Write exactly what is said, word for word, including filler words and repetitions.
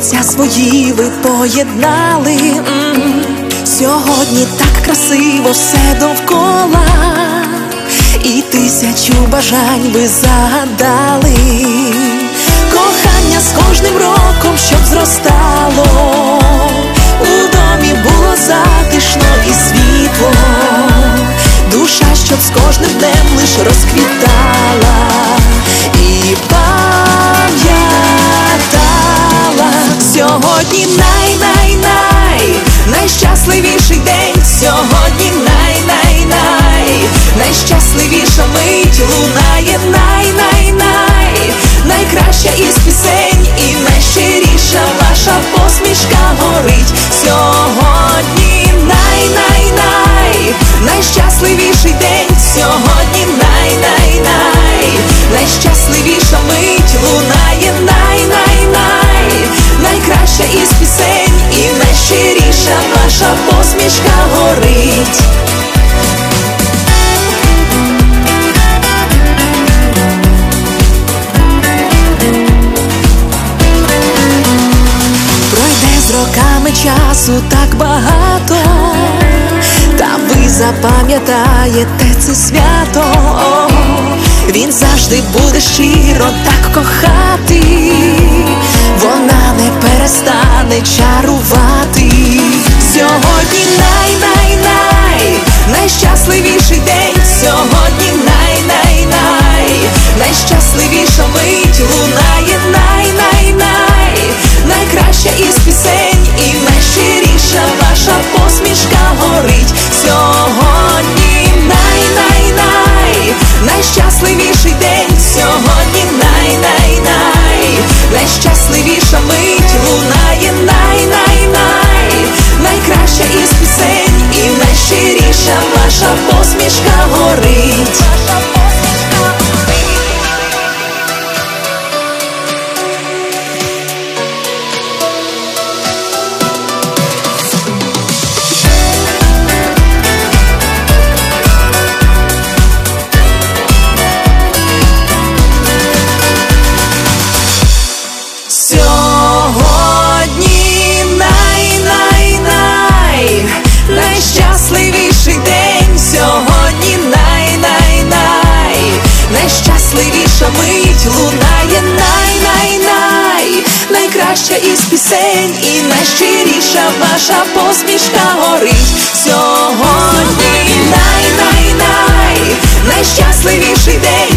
серця свої ви поєднали. М-м. Сьогодні так красиво все довкола, і тисячу бажань ви загадали. Кохання з кожним роком, щоб зростало, у домі було затишно і світло, душа, щоб з кожним днем лиш розквітала і пам'ятала. Сьогодні най-най-най, найщасливіший день. Сьогодні най-най-най, найщасливіша мить лунає. Най-най-най, найкраща із пісень і найщиріша ваша посмішка горить. Сьогодні най-най-най, найщасливіший день. Сьогодні най-най-най, найщасливіша мить лунає. Най-най-най, найкраща із пісень і найщиріша ваша посмішка горить. Пройде з роками часу так багато, та ви запам'ятаєте це свято. Він завжди буде щиро так кохати, вона не перестане чарувати. Сьогодні най-най-най, найщасливіший день. Сьогодні най-най-най, найщасливіша мить лунає. Най-най-най, найкраща із пісень і найщиріша ваша посмішка горить. Сьогодні най-най-най, найщасливіший день. Сьогодні най-най-най, найщасливіша мить лунає. Най-най-най, найкраща із пісень і найщиріша ваша посмішка горить. Сьогодні най-най-най, найщасливіший день. Сьогодні най-най-най, найщасливіша мить лунає. Най-най-най, найкраща із пісень і найщиріша ваша посмішка горить. Сьогодні най-най-най, найщасливіший день.